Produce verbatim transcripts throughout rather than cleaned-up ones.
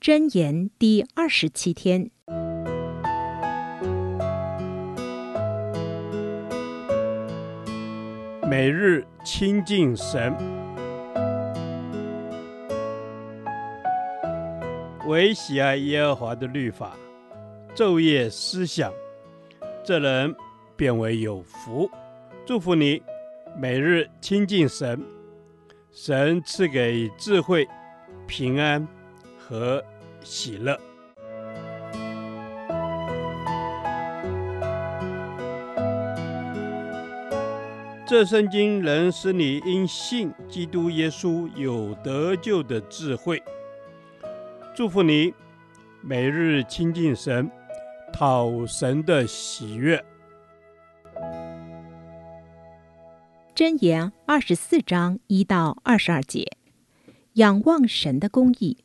箴言第二十七天， 每日亲近神，唯喜爱耶和华的律法，昼夜思想，这人便为有福。祝福你，每日亲近神，神赐给智慧、平安和喜乐。这圣经能使你因信基督耶稣有得救的智慧。祝福你，每日亲近神，讨神的喜悦。 箴言二十四章一到二十二节，仰望神的公义。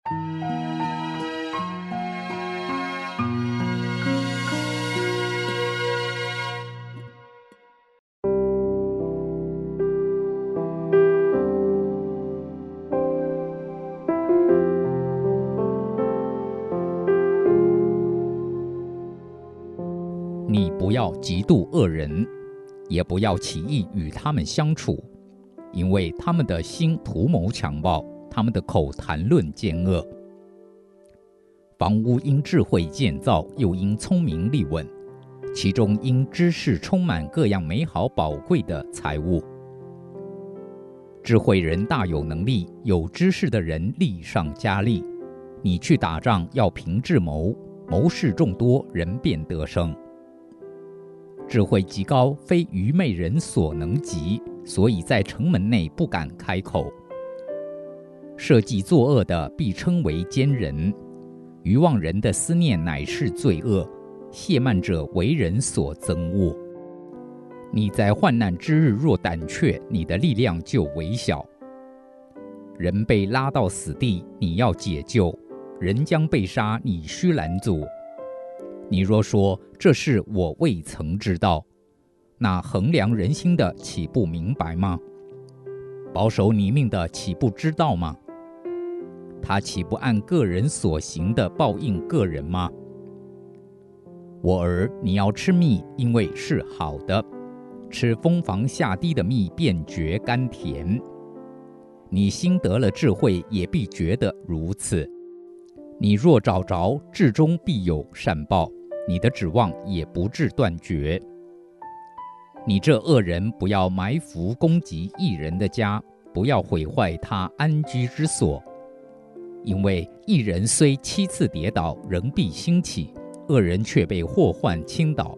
你不要嫉妒恶人，也不要起意与他们相处，因为他们的心图谋强暴，他们的口谈论奸恶。房屋因智慧建造，又因聪明立稳，其中因知识充满各样美好宝贵的财物。智慧人大有能力，有知识的人力上加力。你去打仗要凭智谋，谋士众多，人便得胜。智慧极高，非愚昧人所能及，所以在城门内不敢开口。设计作恶的必称为奸人，愚妄人的思念乃是罪恶，亵慢者为人所憎恶。你在患难之日若胆怯，你的力量就微小。人被拉到死地，你要解救；人将被杀，你须拦阻。你若说这事我未曾知道，那衡量人心的岂不明白吗？保守你命的岂不知道吗？他岂不按个人所行的报应个人吗？我儿，你要吃蜜，因为是好的，吃蜂房下滴的蜜便觉甘甜。你心得了智慧，也必觉得如此。你若找着，至终必有善报，你的指望也不致断绝。你这恶人，不要埋伏攻击义人的家，不要毁坏他安居之所。因为义人虽七次跌倒，仍必兴起；恶人却被祸患倾倒。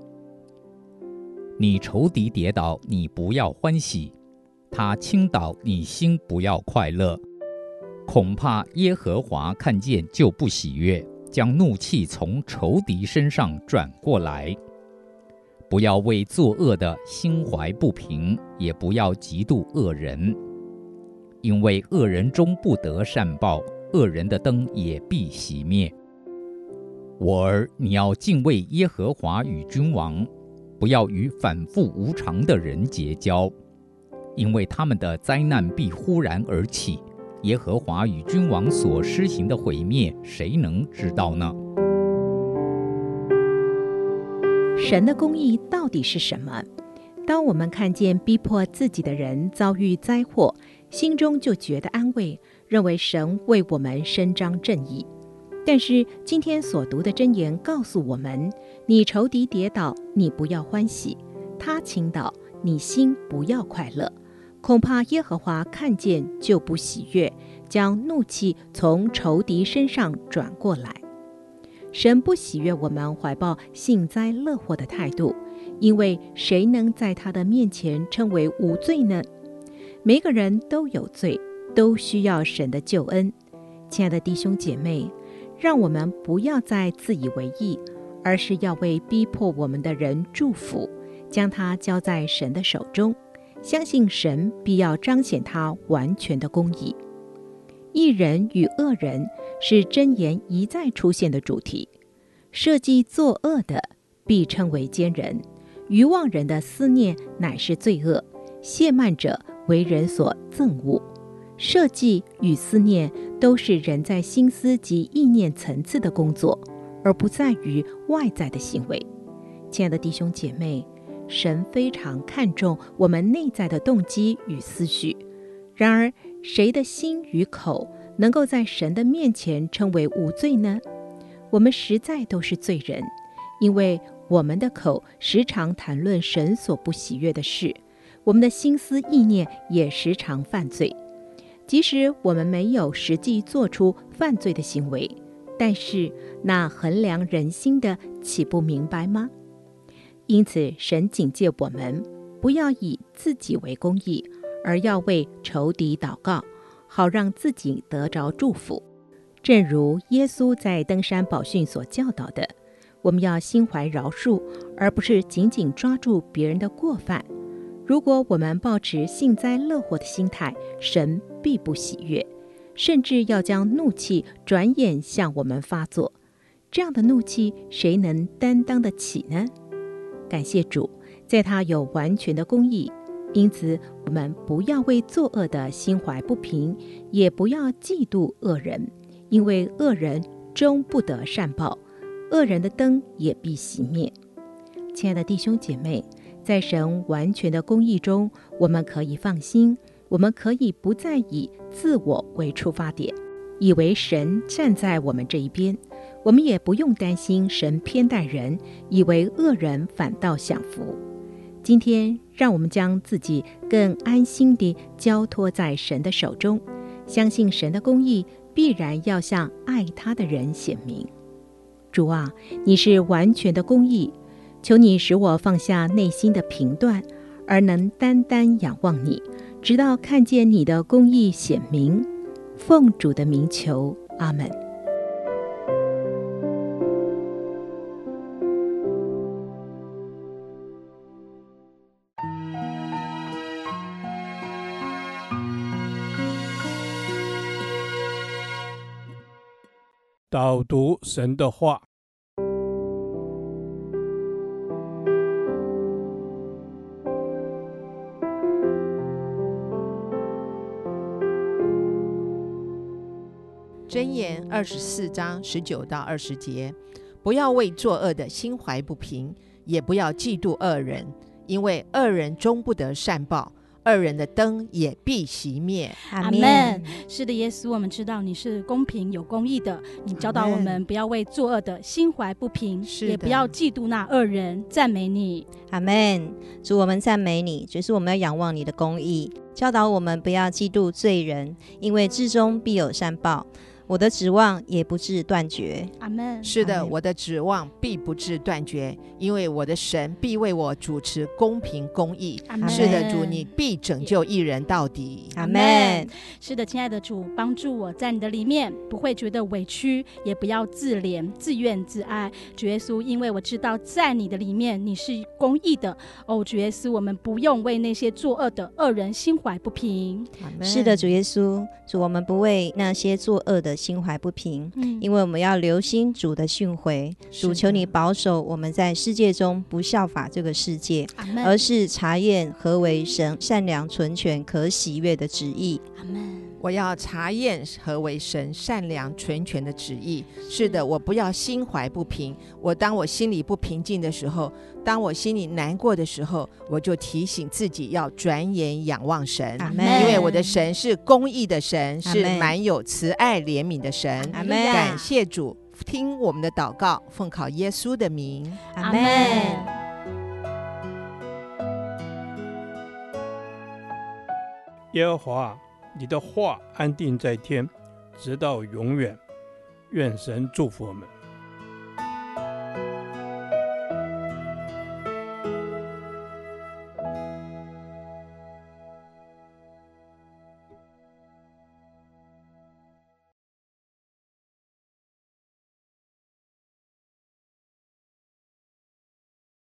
你仇敌跌倒，你不要欢喜；他倾倒，你心不要快乐。恐怕耶和华看见就不喜悦，将怒气从仇敌身上转过来。不要为作恶的心怀不平，也不要嫉妒恶人，因为恶人终不得善报，恶人的灯也必熄灭。我儿，你要敬畏耶和华与君王，不要与反复无常的人结交，因为他们的灾难必忽然而起。耶和华与君王所施行的毁灭，谁能知道呢？ 神的公义到底是什么？当我们看见逼迫自己的人遭遇灾祸，心中就觉得安慰，认为神为我们伸张正义。但是今天所读的箴言告诉我们，你仇敌跌倒，你不要欢喜；他倾倒，你心不要快乐。恐怕耶和华看见就不喜悦，将怒气从仇敌身上转过来。神不喜悦我们怀抱幸灾乐祸的态度，因为谁能在他的面前称为无罪呢？每个人都有罪，都需要神的救恩。亲爱的弟兄姐妹，让我们不要再自以为意，而是要为逼迫我们的人祝福，将他交在神的手中，相信神必要彰显他完全的公义。义人与恶人是箴言一再出现的主题。设计作恶的必称为奸人，愚妄人的思念乃是罪恶，亵慢者为人所憎恶。设计与思念都是人在心思及意念层次的工作，而不在于外在的行为。亲爱的弟兄姐妹，神非常看重我们内在的动机与思绪。然而，谁的心与口能够在神的面前称为无罪呢？我们实在都是罪人，因为我们的口时常谈论神所不喜悦的事，我们的心思意念也时常犯罪。即使我们没有实际做出犯罪的行为，但是那衡量人心的岂不明白吗？因此，神警戒我们不要以自己为公义，而要为仇敌祷告，好让自己得着祝福。正如耶稣在登山宝训所教导的，我们要心怀饶恕，而不是紧紧抓住别人的过犯。如果我们抱持幸灾乐祸的心态，神必不喜悦，甚至要将怒气转眼向我们发作。这样的怒气，谁能担当得起呢？感谢主，在他有完全的公义，因此我们不要为作恶的心怀不平，也不要嫉妒恶人，因为恶人终不得善报，恶人的灯也必熄灭。亲爱的弟兄姐妹，在神完全的公义中，我们可以放心，我们可以不再以自我为出发点，以为神站在我们这一边。我们也不用担心神偏待人，以为恶人反倒享福。今天让我们将自己更安心地交托在神的手中，相信神的公义必然要向爱他的人显明。主啊，你是完全的公义，求你使我放下内心的评断，而能单单仰望你，直到看见你的公义显明。奉主的名求，阿们。 导读神的话。 箴言二十四章十九到二十节，不要为作恶的心怀不平，也不要嫉妒恶人，因为恶人终不得善报，恶人的灯也必熄灭。 阿们。是的，耶稣，我们知道你是公平有公义的，你教导我们不要为作恶的心怀不平，也不要嫉妒那恶人。赞美你。 阿们。主，我们赞美你，就是我们要仰望你的公义，教导我们不要嫉妒罪人，因为至终必有善报，我的指望也不致断绝。 阿们。 是的，我的指望必不致断绝，因为我的神必为我主持公平公义。是的，主，你必拯救一人到底。 阿们。 是的，亲爱的主，帮助我在你的里面不会觉得委屈，也不要自怜自怨自艾。主耶稣，因为我知道在你的里面你是公义的。哦，主耶稣，我们不用为那些作恶的恶人心怀不平。 是的，主耶稣，主，我们不为那些作恶的心怀不平、嗯、因为我们要留心主的训诲。主，求你保守我们在世界中不效法这个世界，而是查验何为神善良纯全可喜悦的旨意。 阿们。 我要查验何为神善良纯全的旨意。是的，我不要心怀不平。我当我心里不平静的时候，当我心里难过的时候，我就提醒自己要转眼仰望神。因为我的神是公义的神，是满有慈爱怜悯的神。感谢主，听我们的祷告，奉靠耶稣的名。 阿们。 耶和华，你的话安定在天，直到永远。愿神祝福我们。